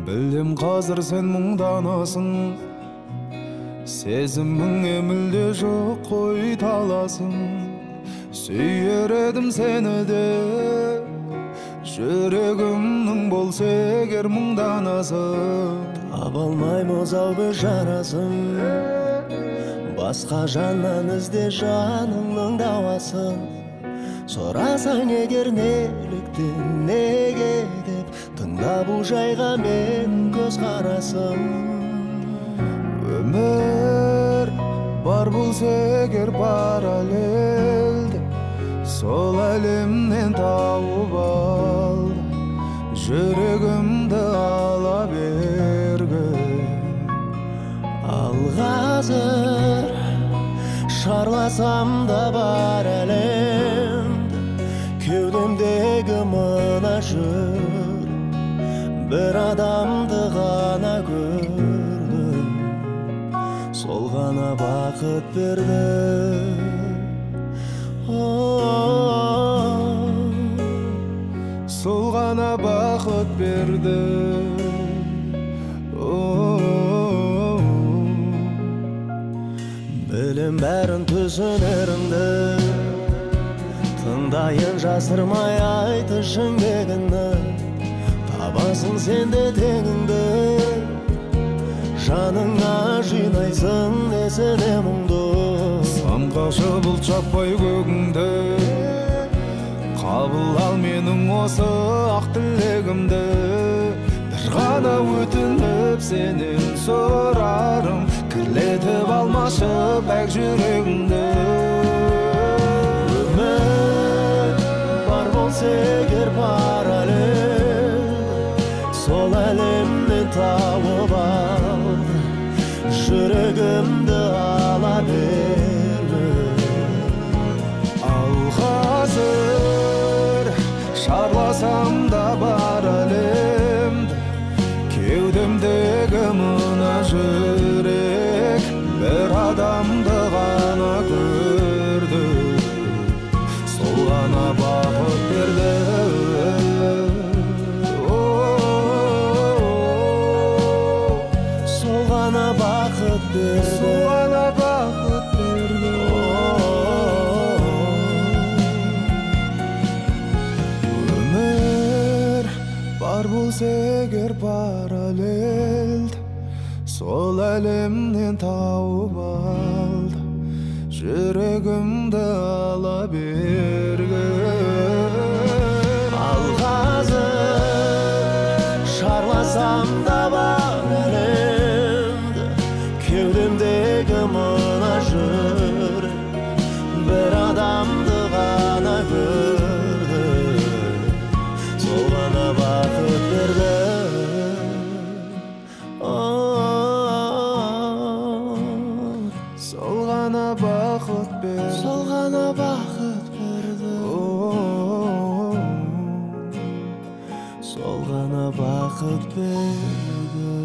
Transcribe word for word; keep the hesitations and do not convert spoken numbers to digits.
Білем қазір сен мұңданасың, сезіміңе мүлде жоқ қой таласың. Сүйер едім сені де, жүрегімнің болса егер мұңданасың. Таба алмаймыз ау бір жарасын, басқа жаннан ізде жаныңның дауасын. Сорасаң егер неліктен, неге деп, тыңда бұл жайға мен көз қарасым. Өмір бар болса егер параллельді, сол әлемнен тауып ал, жүрегімді ала бергі. Ал қазір шарласам да бар әлемді, кеудемдегі мына жүр, бір адамды ғана көрдім, сол ғана бақыт берді. Сол ғана бақыт берді. Білем бәрін түсінеріңді, тыңдайын жасырмай айты шыңдегінді. Табасың сен де теңіңді, жаныңа жинайсың несіне мұңды. Самғаушы бұлт жаппай көгіңді, қабыл ал менің осы ақ тілегімді. Бір ғана өтініп сенен сұрарым, кірлетіп алмашы пәк жүрегіңді. Өмір бар болса егер параллель, сол әлемнен тауып ал, жүрегімді ала бер. Ал қазір шарласам да бар әлемді, кеудемдегі мына жүрек бір адамды ғана көрді, сол ғана бақыт берді. Сол ғана бақыт берді. Сол ғана бақыт берді. Өмір бар болса егер параллельді, сол әлемнен тауып алды, жүрегімді ала бергі. Ал қазір шарласам да бар әлемді, кеудемдегі мына жүрек бір адамды ғана көрді, сол ғана бақыт берді. Сол ғана бақыт берді. Сол ғана бақыт берді. Сол ғана бақыт берді.